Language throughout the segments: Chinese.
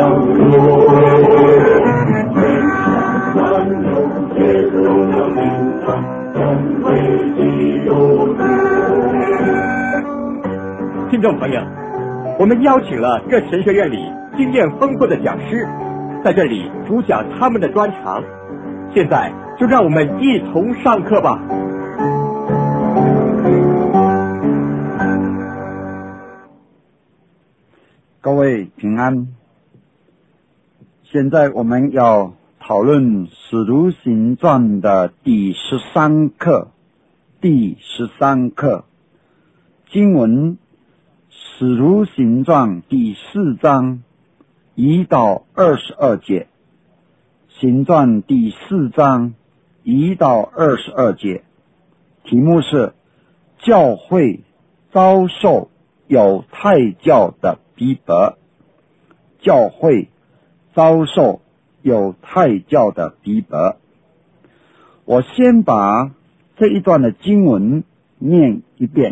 听众朋友，我们邀请了各神学院里经验丰富的讲师，在这里主讲他们的专长。现在就让我们一同上课吧。 各位平安。现在我们要讨论《使徒行传》的第13课。经文《使徒行传》第4章1到22节。行传第4章1到22节，题目是教会遭受犹太教的逼迫。教会遭受犹太教的逼迫。我先把这一段的经文念一遍。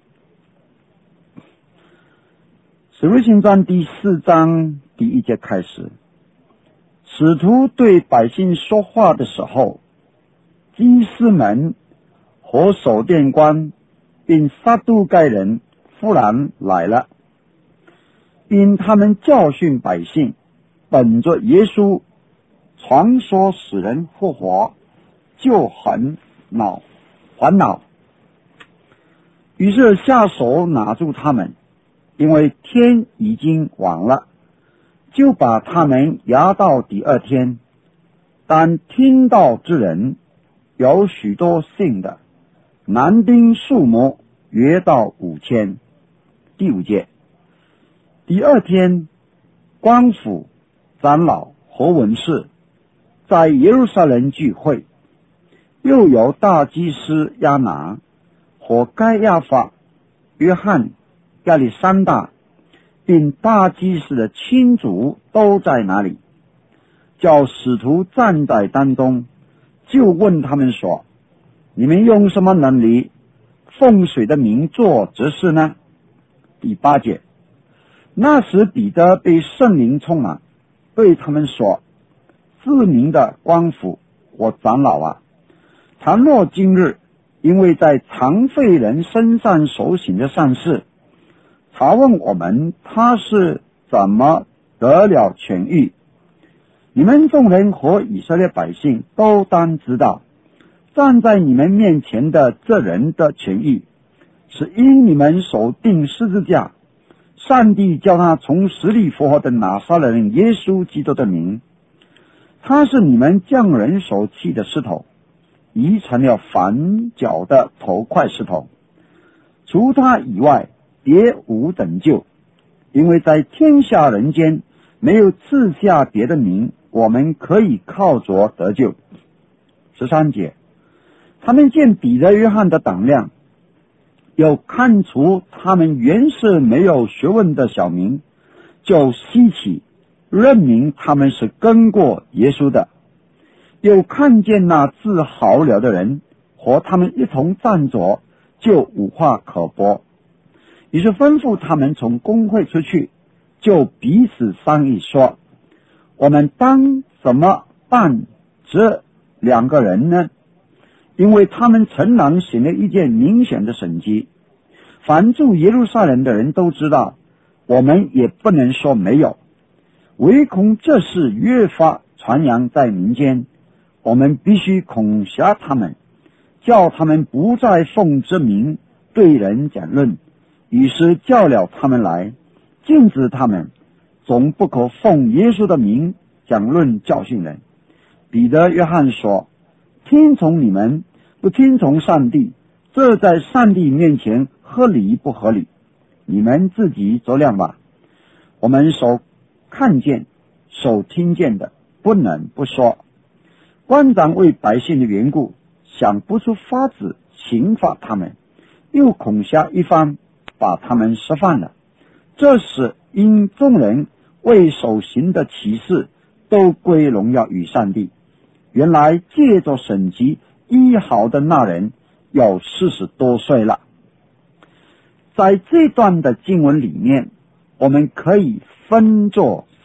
使徒行传第4章第1节开始，使徒对百姓说话的时候，祭司们和守殿官并撒都该人忽然来了，并他们教训百姓，本着耶稣传说使人复活就很烦恼，于是下手拿住他们，因为天已经晚了，就把他们押到第2天。但听到之人有许多信的，男丁数目约到5000。第5节，第2天，官府、长老和文士在耶路撒冷聚会，又有大祭司亚拿和该亚法、约翰、亚历山大并大祭司的亲族都在那里。叫使徒站在当中，就问他们说：你们用什么能力奉谁的名做这事呢？第8节，那时彼得被圣灵充满，对他们说：自明的官府和长老啊，倘若今日因为在残废人身上所行的善事，查问我们他是怎么得了痊愈，你们众人和以色列百姓都当知道，站在你们面前的这人的痊愈，是因你们手钉十字架，上帝叫他从死里复活的拿撒勒人耶稣基督的名。他是你们匠人所弃的石头，已成了房角的头块石头。除他以外，别无拯救，因为在天下人间没有赐下别的名，我们可以靠着得救。13节，他们见彼得、约翰的胆量，又看出他们原是没有学问的小民，就稀奇，认明他们是跟过耶稣的。又看见那治好了的人和他们一同站着，就无话可说。于是吩咐他们从公会出去，就彼此商议说：我们当怎么办这2个人呢？因为他们诚然行了一件明显的神迹，凡住耶路撒冷的人都知道，我们也不能说没有，唯恐这事越发传扬在民间，我们必须恐吓他们，叫他们不再奉之名对人讲论。于是叫了他们来，禁止他们，总不可奉耶稣的名讲论教训人。彼得、约翰说：听从你们，不听从上帝，这在上帝面前合理不合理？你们自己酌量吧。我们所看见、所听见的，不能不说。官长为百姓的缘故，想不出法子刑罚他们，又恐吓一番，把他们释放了。这是因众人为所行的奇事都归荣耀与上帝。原来借着神迹医好的那人有40多岁了。在这段的经文里面，我们可以分作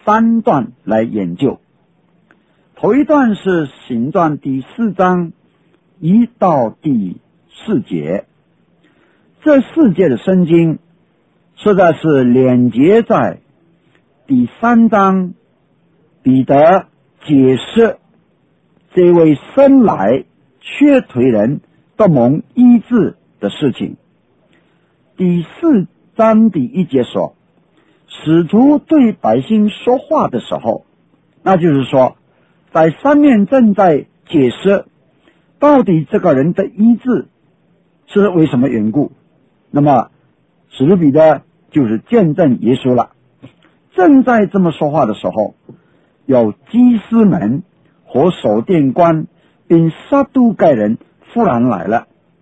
3段来研究。头一段是行传第4章1到第4节，这4节的圣经实在是连接在第3章彼得解释这位生来瘸腿人得蒙医治的事情。第4章第1节说，使徒对百姓说话的时候，那就是说在上面正在解释到底这个人的医治是为什么缘故，那么使徒彼得就是见证耶稣了。正在这么说话的时候，有祭司们和守殿官并撒都该人忽然来了。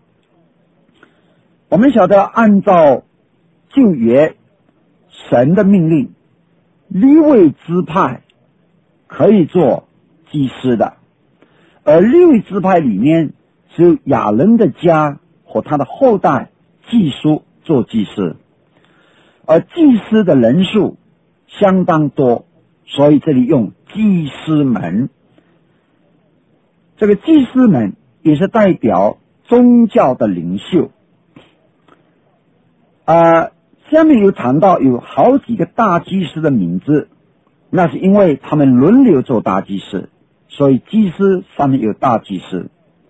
我们晓得按照旧约神的命令，利未支派可以做祭司的，而利未支派里面只有亚伦的家和他的后代祭司做祭司，而祭司的人数相当多，所以这里用祭司们。这个祭司们也是代表宗教的领袖。下面有谈到有好几个大祭司的名字，那是因为他们轮流做大祭司，所以祭司上面有大祭司。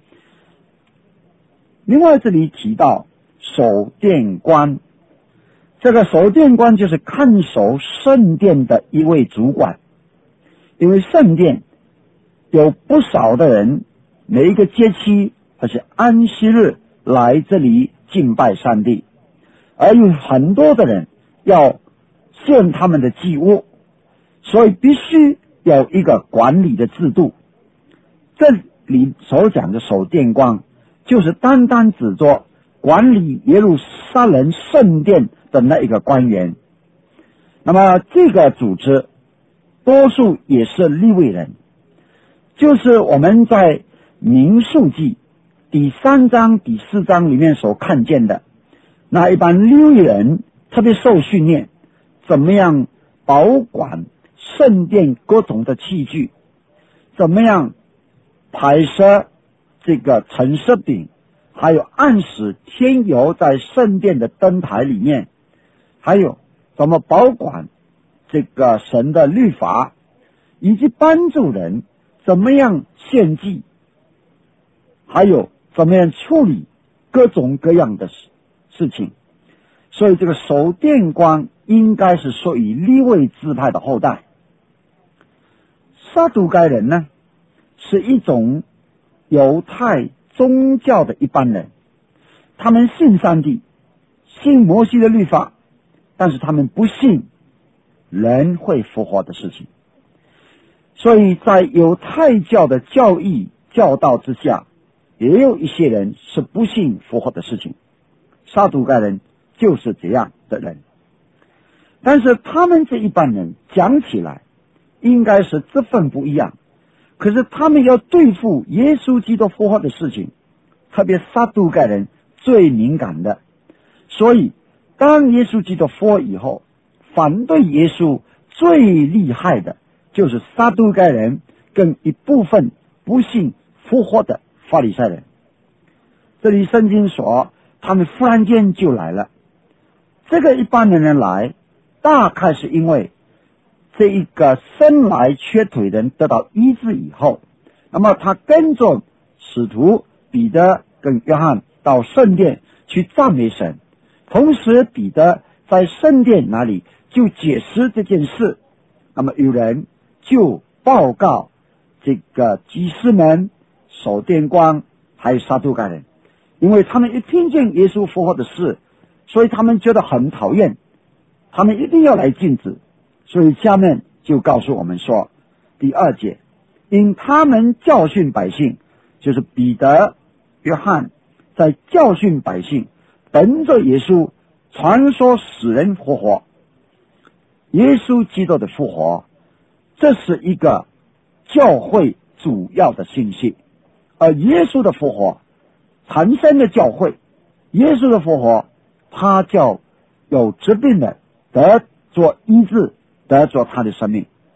另外这里提到守殿官，这个守殿官就是看守圣殿的一位主管，因为圣殿有不少的人每一个节期或是安息日来这里敬拜上帝，而有很多的人要献他们的祭物，所以必须有一个管理的制度。这里所讲的守殿官就是单单指着管理耶路撒冷圣殿的那一个官员。那么这个组织多数也是利未人，就是我们在民数记第3章第4章里面所看见的那一般利未人，特别受训练怎么样保管圣殿各种的器具，怎么样摆设这个陈设饼，还有按时添油在圣殿的灯台里面，还有怎么保管这个神的律法，以及帮助人怎么样献祭，还有怎么样处理各种各样的事情。所以这个守殿官应该是属于利未支派的后代。撒都该人呢，是一种犹太宗教的一般人，他们信上帝，信摩西的律法，但是他们不信人会复活的事情。所以在犹太教的教义教导之下，也有一些人是不信复活的事情。撒都该人就是这样的人，但是他们这一般人讲起来应该是这份不一样，可是他们要对付耶稣基督复活的事情，特别撒都该人最敏感的。所以当耶稣基督复活以后，反对耶稣最厉害的就是撒都该人跟一部分不信复活的法利赛人。这里圣经说他们忽然间就来了，这个一般的人来大概是因为这一个生来瘸腿的人得到医治以后，那么他跟着使徒彼得跟约翰到圣殿去赞美神，同时彼得在圣殿那里就解释这件事。那么有人就报告这个祭司们、守殿官还有撒都该人，因为他们一听见耶稣复活的事，所以他们觉得很讨厌，他们一定要来禁止。所以下面就告诉我们说，第2节，因他们教训百姓，就是彼得、约翰在教训百姓，本着耶稣传说死人复活，耶稣基督的复活，这是一个教会主要的信息。而耶稣的复活产生的教会，耶稣的复活，他叫有疾病的得着医治，得着他的生命。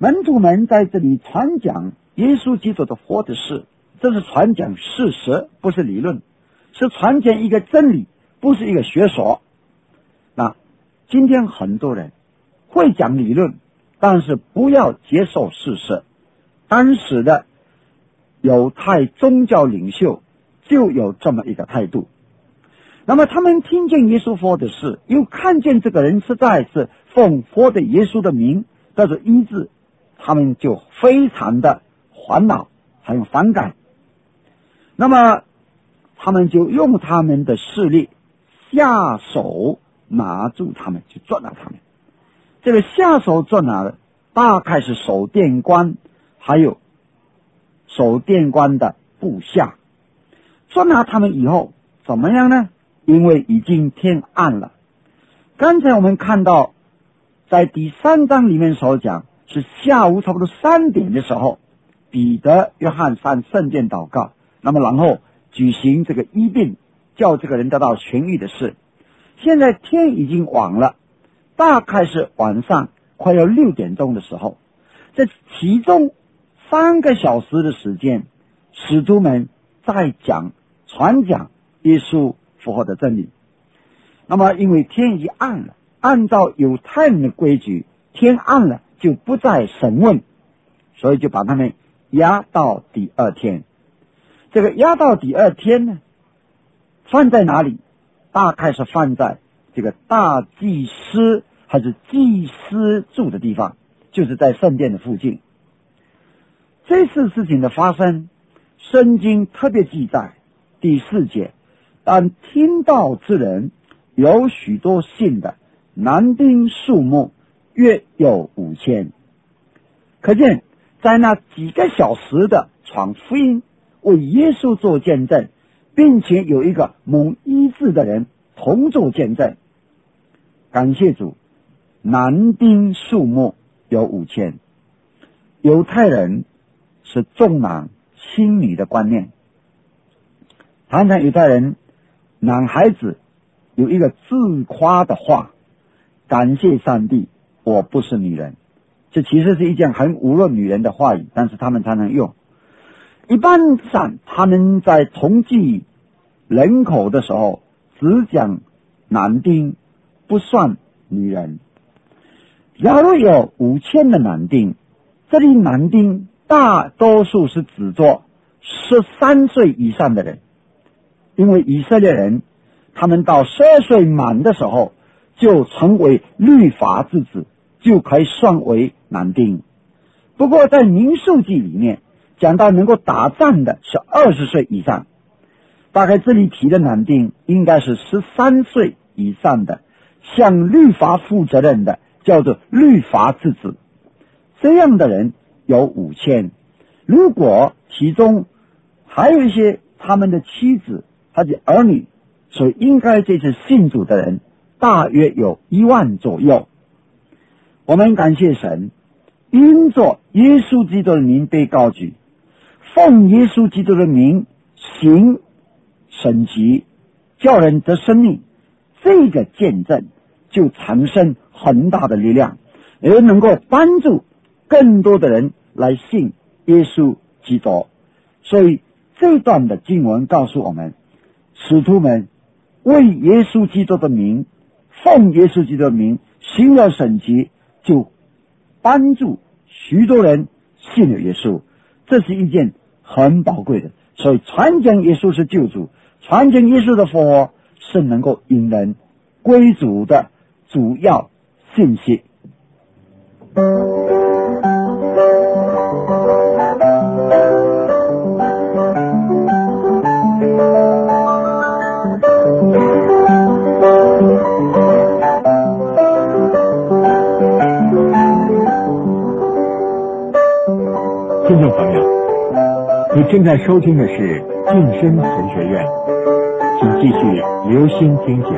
门徒们在这里传讲耶稣基督的活的事，这是传讲事实，不是理论，是传讲一个真理，不是一个学说。那今天很多人会讲理论，但是不要接受事实。当时的犹太宗教领袖就有这么一个态度。那么他们听见耶稣说的事，又看见这个人实在是奉活的耶稣的名得着医治，他们就非常的烦恼，很反感。那么他们就用他们的势力下手拿住他们，去捉拿他们。这个下手捉拿的大概是守殿官，还有守殿官的部下。捉拿他们以后怎么样呢？因为已经天暗了。刚才我们看到在第3章里面所讲，是下午差不多3点的时候，彼得、约翰上圣殿祷告，那么然后举行这个医病，叫这个人得到痊愈的事。现在天已经晚了，大概是晚上快要6点钟的时候，这其中3个小时的时间，使徒们在传讲耶稣复活的真理。那么因为天已经暗了，按照犹太人的规矩，天暗了就不再审问，所以就把他们押到第2天。这个押到第2天呢，放在哪里？大概是放在这个大祭司还是祭司住的地方，就是在圣殿的附近。这次事情的发生，圣经特别记载第4节，但听到之人有许多信的，男丁数目约有5000。可见在那几个小时的传福音，为耶稣做见证，并且有一个蒙医治的人同做见证。感谢主，男丁数目有5000。犹太人是重男轻女的观念，常常犹太人男孩子有一个自夸的话，感谢上帝我不是女人。这其实是一件很侮辱女人的话语，但是他们常常用。一般上他们在统计人口的时候只讲男丁，不算女人。假如有5000的男丁，这里男丁大多数是指作13岁以上的人，因为以色列人他们到12岁满的时候就成为律法之子，就可以算为男丁。不过在民数记里面讲到能够打仗的是20岁以上，大概这里提的男丁应该是13岁以上的，向律法负责任的，叫做律法之子。这样的人有5000。如果其中还有一些他们的妻子或者儿女，所以应该这次信主的人大约有10000左右。我们感谢神，因着耶稣基督的名被高举，奉耶稣基督的名行神迹，叫人得生命，这个见证就产生很大的力量，而能够帮助更多的人来信耶稣基督。所以这段的经文告诉我们，使徒们为耶稣基督的名，奉耶稣基督的名行了神迹，就帮助许多人信了耶稣。这是一件很宝贵的。所以传讲耶稣是救主，传讲耶稣的复活是能够引人归主的主要信息。 听众朋友，你正在收听的是晋升神学院，请继续留心听讲。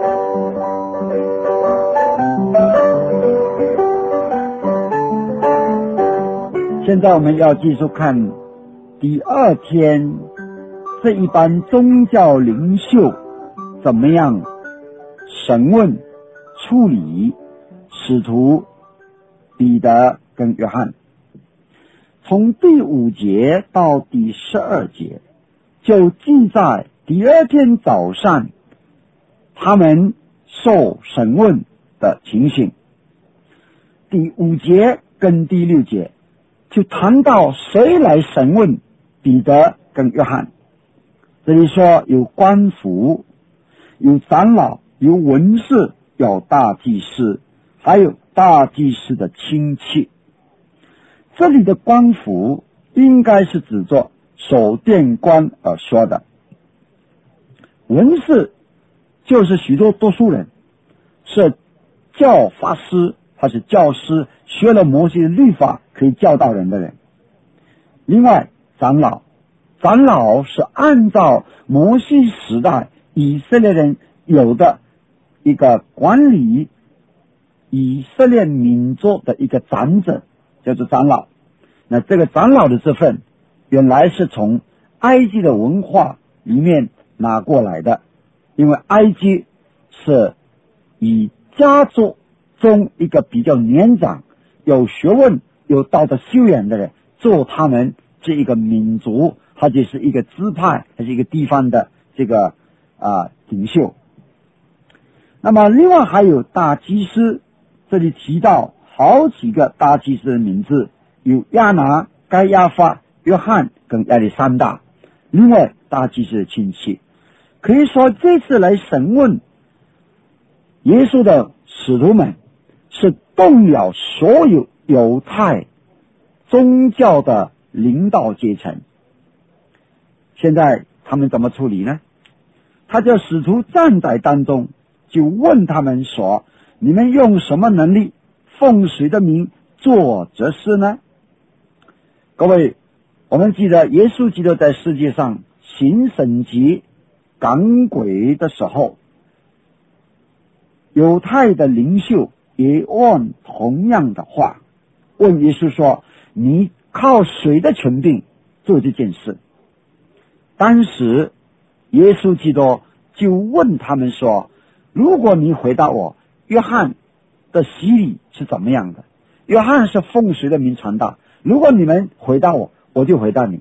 现在我们要继续看第2天，这一般宗教领袖怎么样审问处理使徒彼得、 跟约翰。从第5节到第12节就记载第二天早上他们受审问的情形。第5节跟第6节就谈到谁来审问彼得跟约翰。这里说有官府，有长老，有文士，有大祭司，还有大祭司的亲戚。这里的官府应该是指作守殿官而说的，文士就是许多读书人，是教法师还是教师，学了摩西的律法可以教导人的人。另外长老是按照摩西时代以色列人有的一个管理以色列民族的一个长者，叫做长老。那这个长老的这份原来是从埃及的文化里面拿过来的，因为埃及是以家族中一个比较年长、有学问、有道德修养的人做他们这一个民族，或者是一个支派，还是一个地方的这个领袖。那么另外还有大祭司，这里提到好几个大祭司的名字，有亚拿、该亚法、约翰跟亚历山大。另外大祭司的亲戚，可以说这次来审问耶稣的使徒们是动摇所有犹太宗教的领导阶层。现在他们怎么处理呢？他叫使徒站在当中，就问他们说，你们用什么能力奉谁的名做这事呢？各位，我们记得耶稣基督在世界上行神迹赶鬼的时候，犹太的领袖也问同样的话，问耶稣说，你靠谁的权柄做这件事？当时耶稣基督就问他们说，如果你回答我，约翰的洗礼是怎么样的？约翰是奉谁的名传道？如果你们回答我，我就回答你。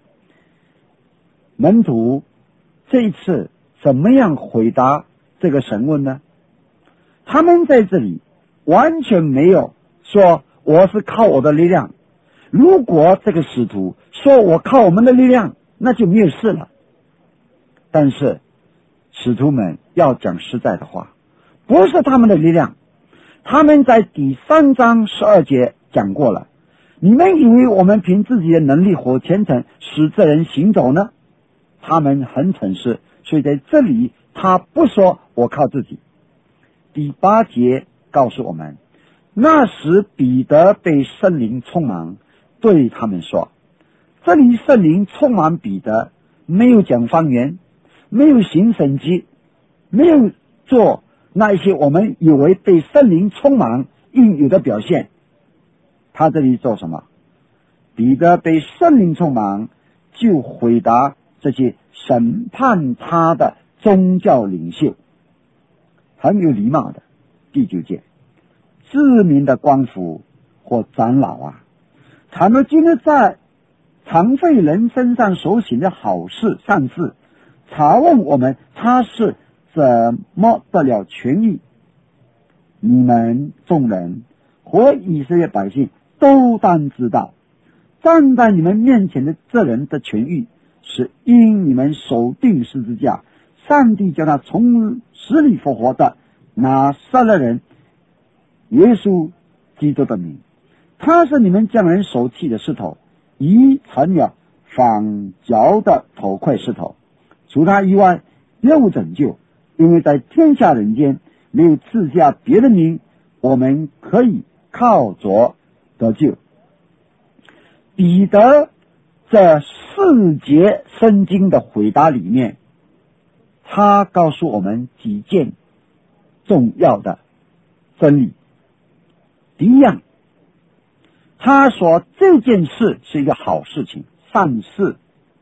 门徒这一次怎么样回答这个审问呢？他们在这里完全没有说我是靠我的力量。如果这个使徒说我靠我们的力量，那就没有事了。但是使徒们要讲实在的话，不是他们的力量。他们在第3章12节讲过了，你们以为我们凭自己的能力或虔诚使这人行走呢？他们很诚实，所以在这里他不说我靠自己。第8节告诉我们，那时彼得被圣灵充满，对他们说，这里圣灵充满彼得，没有讲方言，没有行神迹，没有做那一些我们以为被圣灵充满应有的表现。他这里做什么？彼得被圣灵充满，就回答这些审判他的宗教领袖，很有礼貌的。第9节，知名的官府或长老啊，他们今天在残废人身上所行的好事善事，查问我们他是怎么得了痊愈。你们众人和以色列百姓都当知道，站在你们面前的这人的痊愈，是因你们手钉十字架，上帝叫他从死里复活的拿撒勒人耶稣基督的名。他是你们匠人手砌的石头，已成了仿脚的头块石头。除他以外别无拯救，因为在天下人间没有赐下别的名，我们可以靠着得救。彼得这4节圣经的回答里面，他告诉我们几件重要的真理。第一样，他说这件事是一个好事情，善事。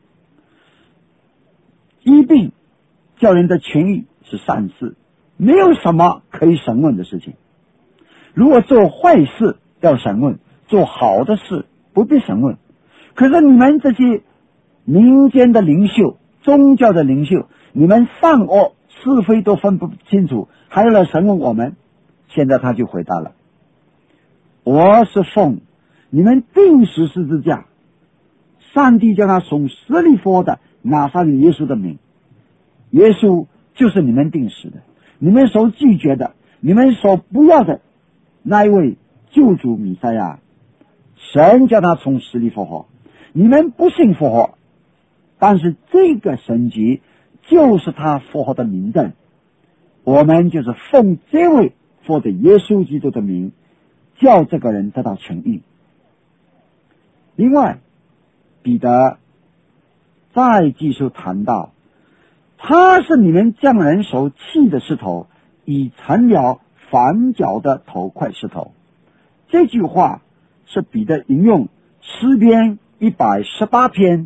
医病叫人的痊愈是善事，没有什么可以审问的事情。如果做坏事要审问， 做好的事，不必审问。可是你们这些民间的领袖、宗教的领袖，你们善恶是非都分不清楚，还要来审问我们。现在他就回答了，我是奉你们钉十字架，上帝叫他从死里复活的拿撒勒耶稣的名，耶稣就是你们钉死的，你们所拒绝的，你们所不要的那一位救主弥赛亚，神叫他从死里复活，你们不信复活，但是这个神迹就是他复活的名证，我们就是奉这位或者耶稣基督的名，叫这个人得到痊愈。另外，彼得再继续谈到，他是你们匠人所弃的石头，已成了房角的头块石头。这句话是彼得引用诗篇118篇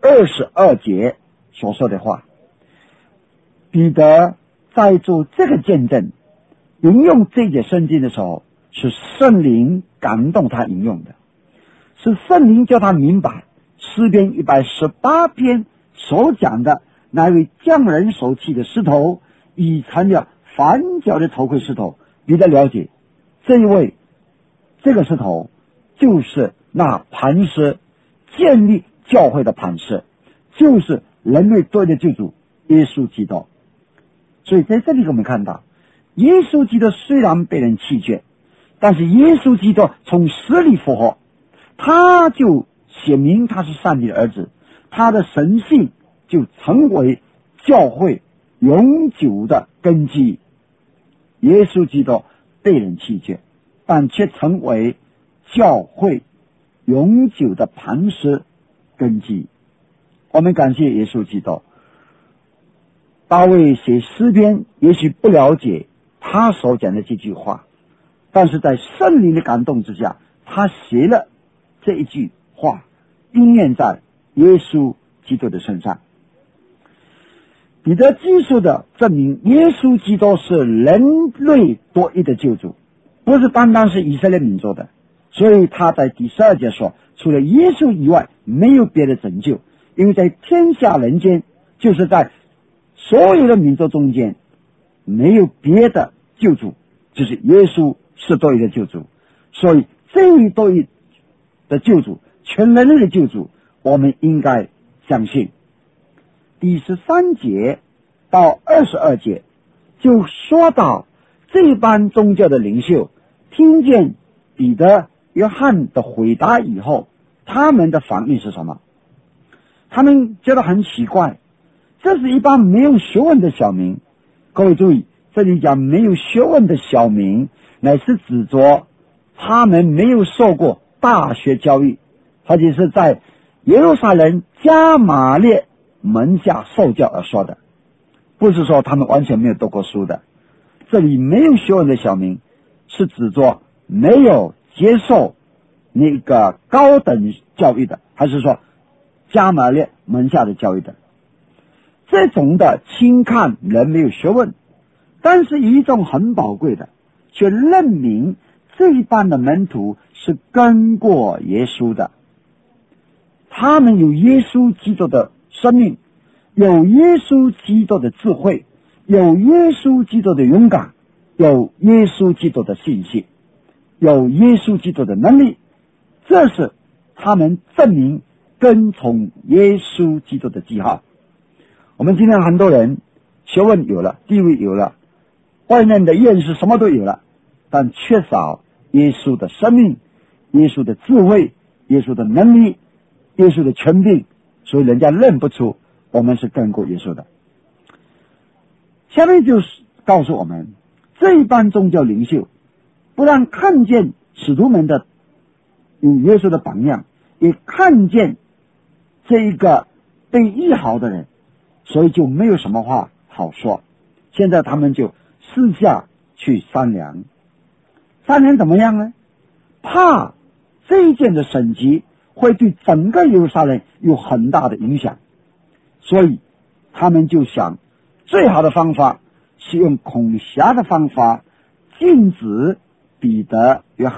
22节所说的话。彼得在做这个见证，引用这节圣经的时候，是圣灵感动他引用的，是圣灵叫他明白诗篇118篇所讲的那位匠人所弃的石头，已成了房角的头盔石头。彼得了解这一位这个石头就是那磐石，建立教会的磐石，就是人类罪的救主耶稣基督。所以在这里我们看到，耶稣基督虽然被人弃绝，但是耶稣基督从死里复活，他就写明他是上帝的儿子，他的神性就成为教会永久的根基。耶稣基督被人弃绝，但却成为教会永久的磐石根基。我们感谢耶稣基督。大卫写诗篇也许不了解他所讲的这句话，但是在圣灵的感动之下，他写了这一句话，应验在耶稣基督的身上。彼得记述的证明耶稣基督是人类多一的救主，不是单单是以色列民族的。所以他在第12节说，除了耶稣以外没有别的拯救，因为在天下人间，就是在所有的民族中间没有别的救主，就是耶稣是多一的救主。所以这位多一的救主，全人类的救主，我们应该相信。第13节到22节就说到这班宗教的领袖听见彼得、约翰的回答以后，他们的反应是什么？他们觉得很奇怪，这是一帮没有学问的小民。各位注意，这里讲没有学问的小民，乃是指着他们没有受过大学教育，而且是在耶路撒冷加马列门下受教而说的，不是说他们完全没有读过书的。这里没有学问的小民是指着没有接受那个高等教育的，还是说加马列门下的教育的。这种的轻看人没有学问，但是一种很宝贵的，却认明这一班的门徒是跟过耶稣的，他们有耶稣基督的生命，有耶稣基督的智慧，有耶稣基督的勇敢，有耶稣基督的信心，有耶稣基督的能力，这是他们证明跟从耶稣基督的记号。我们今天很多人学问有了，地位有了，外面的认识什么都有了，但缺少耶稣的生命，耶稣的智慧，耶稣的能力，耶稣的权柄，所以人家认不出我们是跟过耶稣的。下面就是告诉我们，这一班宗教领袖不但看见使徒们的有耶稣的榜样，也看见这一个被医好的人，所以就没有什么话好说。现在他们就私下去商量，商量怎么样呢？怕这一件的神迹会对整个耶路撒冷有很大的影响，所以他们就想最好的方法是用恐吓的方法，禁止彼得、约翰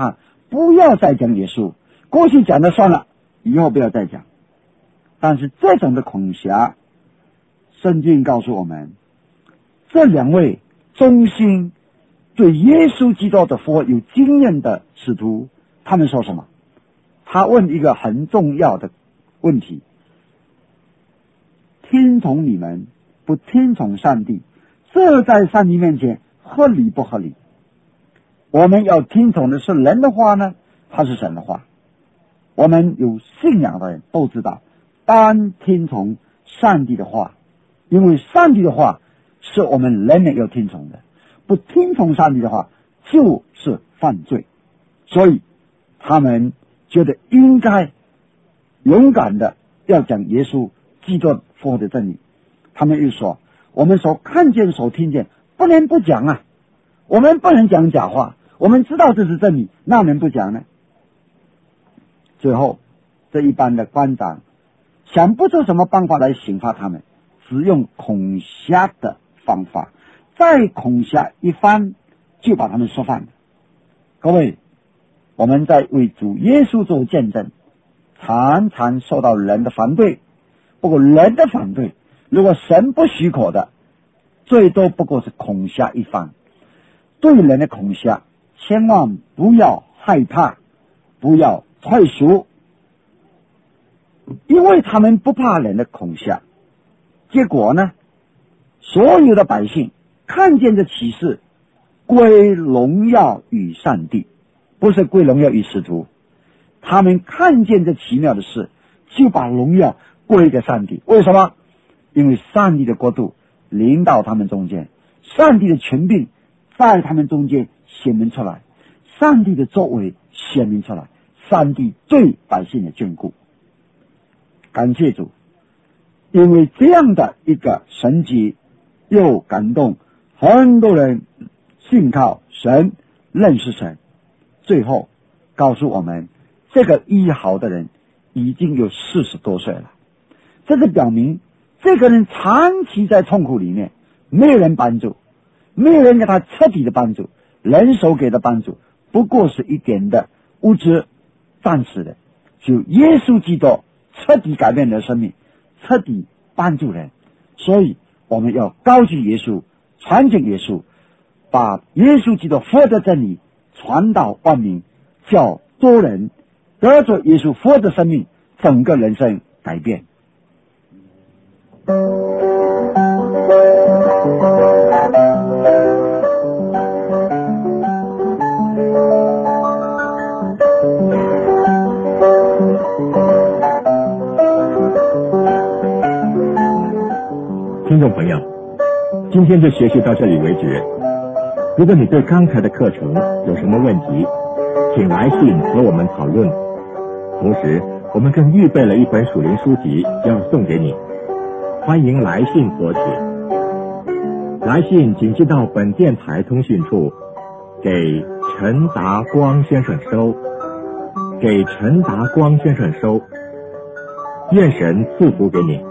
不要再讲耶稣，过去讲的算了，以后不要再讲。但是这种的恐吓，圣经告诉我们，这两位忠心对耶稣基督的复活有经验的使徒，他们说什么？他问一个很重要的问题：听从你们，不听从上帝，这在上帝面前合理不合理？我们要听从的是人的话呢，还是神的话？我们有信仰的人都知道，单听从上帝的话，因为上帝的话是我们人人要听从的，不听从上帝的话就是犯罪。所以他们觉得应该勇敢的要讲耶稣基督复活的真理。他们又说，我们所看见所听见不能不讲啊，我们不能讲假话，我们知道这是真理，那能不讲呢？最后这一般的官长想不出什么办法来刑罚他们，只用恐吓的方法，再恐吓一番就把他们说犯了。各位，我们在为主耶稣做见证，常常受到人的反对，不过人的反对如果神不许可的，最多不过是恐吓一番。对人的恐吓千万不要害怕，不要退缩，因为他们不怕人的恐吓。结果呢，所有的百姓看见这启示，归荣耀与上帝，不是归荣耀与使徒。他们看见这奇妙的事，就把荣耀归给上帝。为什么？因为上帝的国度临到他们中间，上帝的权柄在他们中间显明出来，上帝的作为显明出来，上帝对百姓的眷顾。感谢主，因为这样的一个神迹，又感动很多人信靠神，认识神。最后告诉我们，这个医好的人已经有40多岁了，这个表明这个人长期在痛苦里面，没有人帮助，没有人给他彻底的帮助，人手给的帮助不过是一点的物质，暂时的。就耶稣基督彻底改变了生命，彻底帮助人。所以我们要高举耶稣，传讲耶稣，把耶稣基督复活的真理传到万民，叫多人得着耶稣复活的生命，整个人生改变。 听众朋友，今天就学习到这里为止。如果你对刚才的课程有什么问题，请来信和我们讨论。同时，我们更预备了一本属灵书籍要送给你，欢迎来信索取。来信请寄到本电台通讯处，给陈达光先生收。给陈达光先生收。愿神祝福给你。